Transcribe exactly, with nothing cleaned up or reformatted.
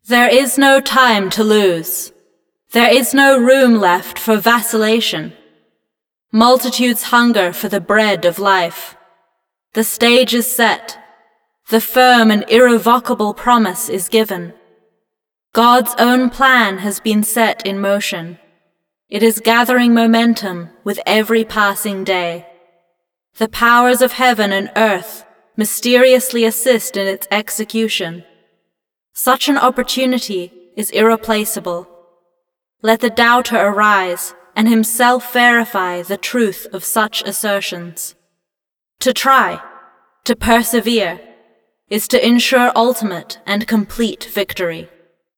There is no time to lose. There is no room left for vacillation. Multitudes hunger for the bread of life. The stage is set. The firm and irrevocable promise is given. God's own plan has been set in motion. It is gathering momentum with every passing day. The powers of heaven and earth mysteriously assist in its execution. Such an opportunity is irreplaceable. Let the doubter arise and himself verify the truth of such assertions. To try, to persevere, is to ensure ultimate and complete victory.